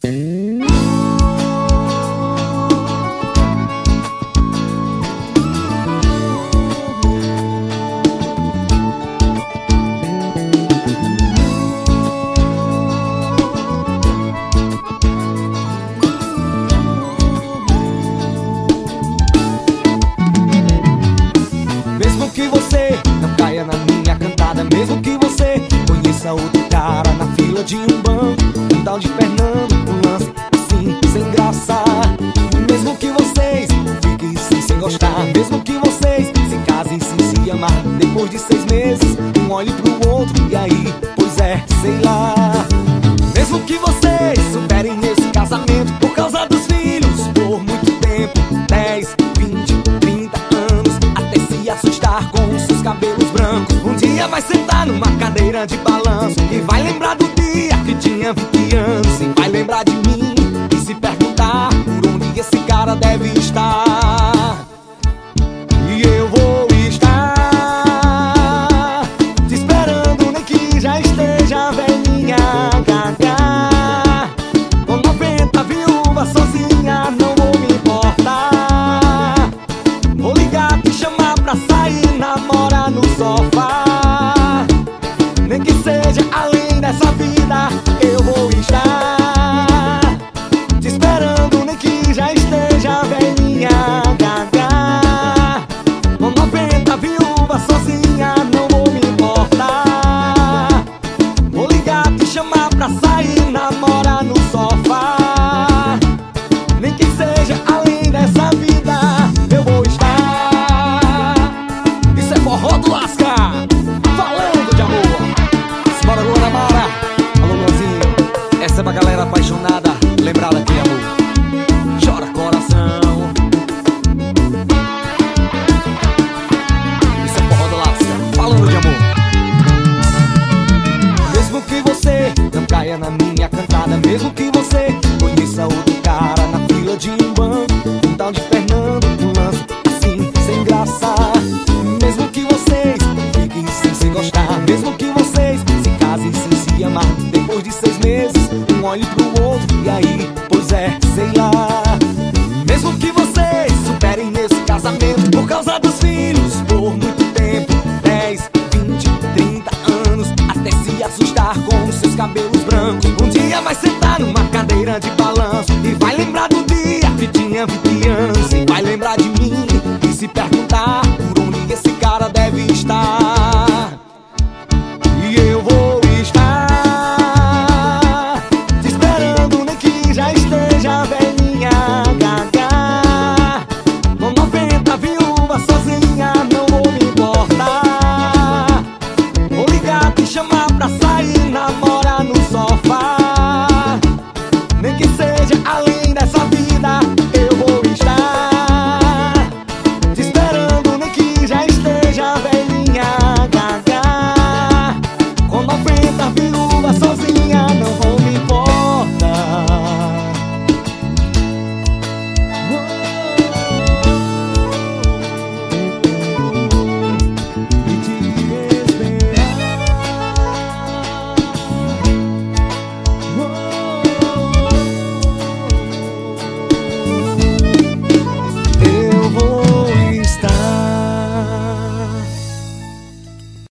Mesmo que você não caia na minha cantada, mesmo que você conheça outro cara na fila de um banco, um tal de Fernando, um lance assim, sem graça. Mesmo que vocês fiquem assim, sem gostar, mesmo que vocês se casem sem se amar, depois de 6 meses, um olhe pro outro e aí, pois é, sei lá. Mesmo que vocês superem esse casamento por causa dos filhos, por muito tempo, 10, 20, 30 anos, até se assustar com os seus cabelos brancos, um dia vai sentar numa cadeira de balanço e vai lembrar do dia que tinha 20 anos, e vai lembrar de mim e se perguntar por onde esse cara deve estar. E eu vou estar te esperando, nem que já esteja velhinha, gaga, com 90 viúvas sozinha, não vou me importar. Vou ligar, te chamar pra sair, namorar no sofá, nem que seja além dessa vida, eu vou estar te esperando, nem que já esteja velhinha, gaga, com 90 viúvas sozinha, não vou me importar. Vou ligar, te chamar pra sair, namorar no sofá, nem que seja além dessa vida, eu vou estar. Isso é forró do Lascar, falando de amor. Bora, Luana Mara, alô Luanzinho, essa é pra galera apaixonada, lembrar daquele amor. Chora coração. Isso é forró do Lascar, falando de amor. Mesmo que você não caia na minha cantada, mesmo que você conheça outro cara na fila de um banco, um tal de Fernando, um lance assim, sem graça. Mesmo que vocês fiquem sem gostar, mesmo que vocês se casem sem se amar, depois de 6 meses, um olhe pro outro e aí, pois é, sei lá. Mesmo que vocês superem esse casamento por causa dos filhos, por muito tempo, 10, 20, 30 anos, até se assustar com os seus cabelos brancos, um dia vai sentar numa cadeira de balanço e vai lembrar do dia que tinha 20 anos, e vai lembrar de mim e se perguntar por onde esse cara deve estar. E eu vou estar te esperando, nem que já esteja velhinha, gaga, com 90 viúvas sozinha, não vou me importar. Vou ligar, te chamar pra sair, namorar no sofá, nem que seja além dessa vida, eu vou estar te esperando, nem que já esteja velhinha, gaga, com 90 viúvas